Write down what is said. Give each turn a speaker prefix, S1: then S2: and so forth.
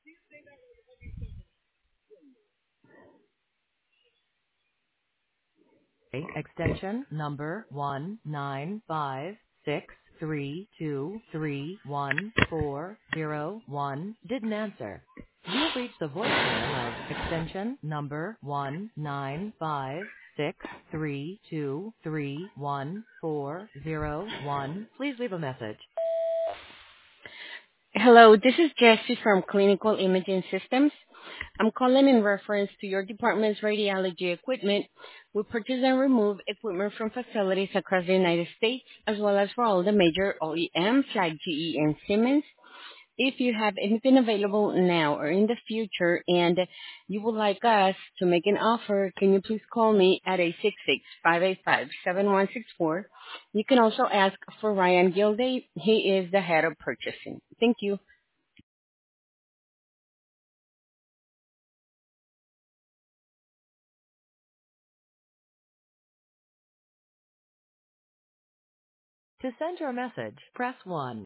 S1: Extension number 19563231401 didn't answer. You've reached the voicemail of extension number 19563231401. Please leave a message.
S2: Hello, this is Jessie from Clinical Imaging Systems. I'm calling in reference to your department's radiology equipment. We purchase and remove equipment from facilities across the United States, as well as for all the major OEMs like GE and Siemens. If you have anything available now or in the future and you would like us to make an offer, can you please call me at 866-585-7164. You can also ask for Ryan Gilday. He is the head of purchasing. Thank you.
S1: To send your message, press 1.